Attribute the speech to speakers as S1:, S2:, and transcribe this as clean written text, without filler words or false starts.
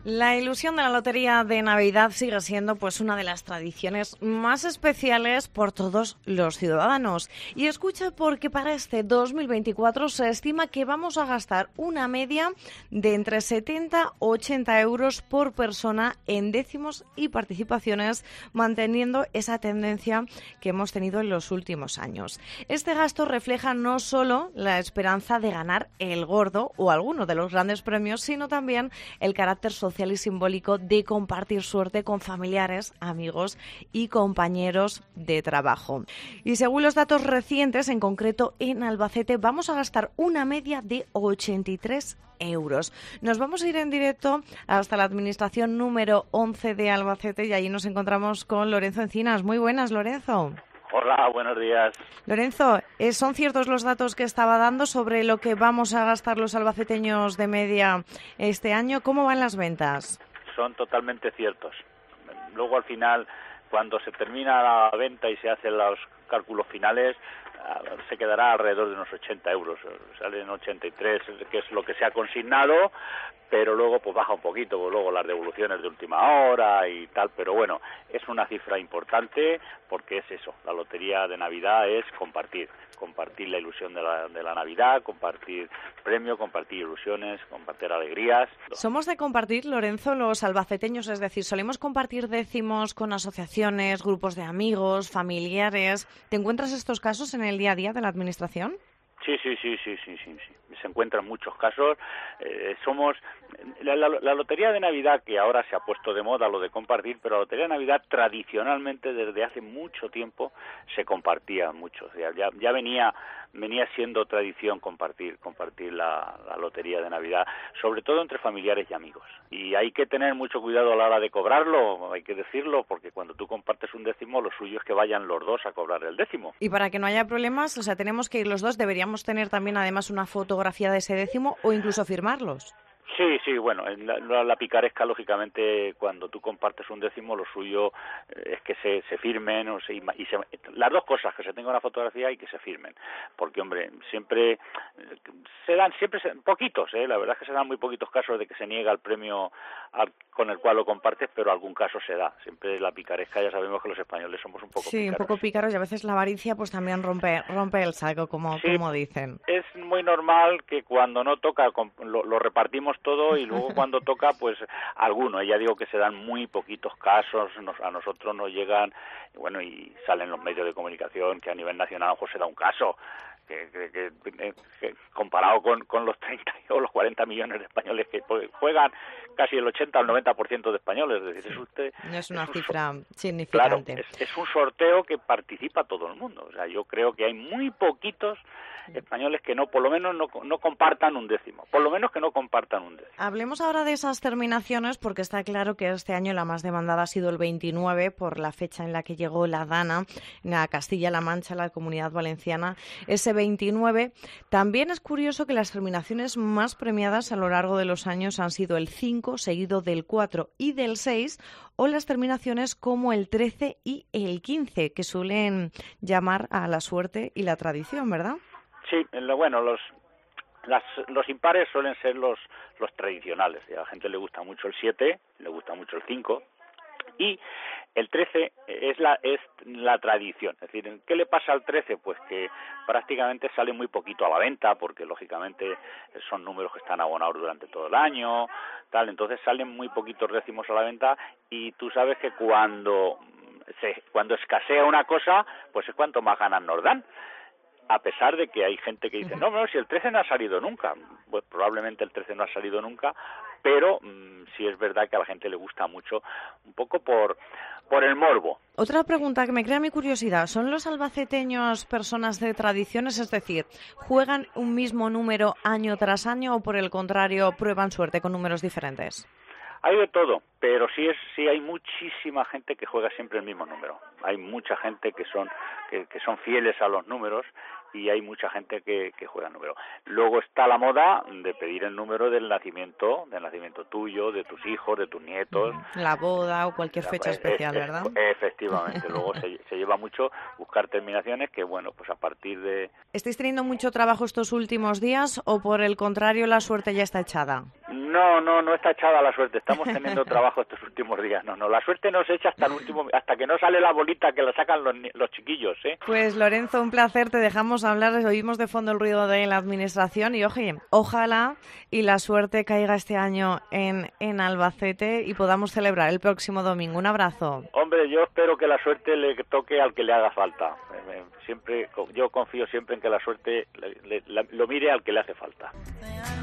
S1: La ilusión de la Lotería de Navidad sigue siendo pues una de las tradiciones más especiales por todos los ciudadanos. Y escucha, porque para este 2024 se estima que vamos a gastar una media de entre 70 a 80 euros por persona en décimos y participaciones, manteniendo esa tendencia que hemos tenido en los últimos años. Este gasto refleja no solo la esperanza de ganar el gordo o alguno de los grandes premios, sino también el carácter social y simbólico de compartir suerte con familiares, amigos y compañeros de trabajo. Y según los datos recientes, en concreto en Albacete, vamos a gastar una media de 83 euros. Nos vamos a ir en directo hasta la administración número 11 de Albacete y allí nos encontramos con Lorenzo Encinas. Muy buenas, Lorenzo.
S2: Hola, buenos días.
S1: Lorenzo, ¿son ciertos los datos que estaba dando sobre lo que vamos a gastar los albaceteños de media este año? ¿Cómo van las ventas?
S2: Son totalmente ciertos. Luego, al final, cuando se termina la venta y se hacen los cálculos finales, se quedará alrededor de unos 80 euros. Salen 83, que es lo que se ha consignado, pero luego pues baja un poquito, pues luego las devoluciones de última hora y tal, pero bueno, es una cifra importante porque es eso, la lotería de Navidad es compartir la ilusión de la Navidad, compartir premio, compartir ilusiones, compartir alegrías.
S1: ¿Somos de compartir, Lorenzo, los albaceteños? Es decir, ¿solemos compartir décimos con asociaciones, grupos de amigos, familiares? ¿Te encuentras estos casos en el día a día de la administración?
S2: Sí. Se encuentran muchos casos. Somos la lotería de Navidad, que ahora se ha puesto de moda lo de compartir, pero la lotería de Navidad tradicionalmente desde hace mucho tiempo se compartía mucho. O sea, ya venía siendo tradición compartir la lotería de Navidad, sobre todo entre familiares y amigos. Y hay que tener mucho cuidado a la hora de cobrarlo, hay que decirlo, porque cuando tú compartes un décimo, lo suyo es que vayan los dos a cobrar el décimo.
S1: Y para que no haya problemas, o sea, tenemos que ir los dos, deberíamos tener también además una fotografía de ese décimo o incluso firmarlos.
S2: Sí, bueno, la picaresca, lógicamente, cuando tú compartes un décimo, lo suyo es que se firmen, las dos cosas, que se tenga una fotografía y que se firmen, porque, hombre, siempre poquitos, la verdad es que se dan muy poquitos casos de que se niega el premio con el cual lo compartes, pero algún caso se da. Siempre la picaresca, ya sabemos que los españoles somos un poco pícaros.
S1: Sí, un poco pícaros, y a veces la avaricia pues también rompe el saco, como dicen.
S2: Es muy normal que cuando no toca lo repartimos todo y luego cuando toca pues alguno. Ya digo que se dan muy poquitos casos, a nosotros nos llegan, bueno, y salen los medios de comunicación que a nivel nacional pues se da un caso que comparado con los 30 o los 40 millones de españoles que juegan, casi el 80 al 90% de españoles. Es decir,
S1: no es una cifra significante.
S2: Claro, es un sorteo que participa todo el mundo. O sea, yo creo que hay muy poquitos españoles que por lo menos no compartan un décimo. Por lo menos que no compartan un décimo.
S1: Hablemos ahora de esas terminaciones, porque está claro que este año la más demandada ha sido el 29, por la fecha en la que llegó la DANA, a Castilla-La Mancha, la Comunidad Valenciana, ese 29. También es curioso que las terminaciones más premiadas a lo largo de los años han sido el 5, seguido del 4 y del 6, o las terminaciones como el 13 y el 15, que suelen llamar a la suerte y la tradición, ¿verdad?
S2: Sí, bueno, los impares suelen ser los tradicionales. A la gente le gusta mucho el 7, le gusta mucho el 5 y el 13 es la tradición. Es decir, ¿qué le pasa al 13? Pues que prácticamente sale muy poquito a la venta, porque lógicamente son números que están abonados durante todo el año, tal. Entonces salen muy poquitos décimos a la venta y tú sabes que cuando escasea una cosa, pues es cuanto más ganas nos dan. A pesar de que hay gente que dice, no, si el 13 no ha salido nunca. Pues probablemente el 13 no ha salido nunca, pero sí es verdad que a la gente le gusta mucho, un poco por el morbo.
S1: Otra pregunta que me crea mi curiosidad, ¿son los albaceteños personas de tradiciones? Es decir, ¿juegan un mismo número año tras año o por el contrario prueban suerte con números diferentes?
S2: Hay de todo, pero sí hay muchísima gente que juega siempre el mismo número. Hay mucha gente que son fieles a los números y hay mucha gente que juega el número. Luego está la moda de pedir el número del nacimiento tuyo, de tus hijos, de tus nietos.
S1: La boda o cualquier fecha especial, ¿verdad?
S2: Efectivamente. Luego se lleva mucho buscar terminaciones que, bueno, pues a partir de...
S1: ¿Estáis teniendo mucho trabajo estos últimos días o por el contrario la suerte ya está echada?
S2: No está echada la suerte. Estamos teniendo trabajo estos últimos días. No, la suerte no se echa hasta que no sale la bolita que la sacan los chiquillos, ¿eh?
S1: Pues Lorenzo, un placer. Te dejamos hablar. Oímos de fondo el ruido de la administración y ojalá y la suerte caiga este año en Albacete y podamos celebrar el próximo domingo. Un abrazo.
S2: Hombre, yo espero que la suerte le toque al que le haga falta. Yo confío siempre en que la suerte lo mire al que le hace falta.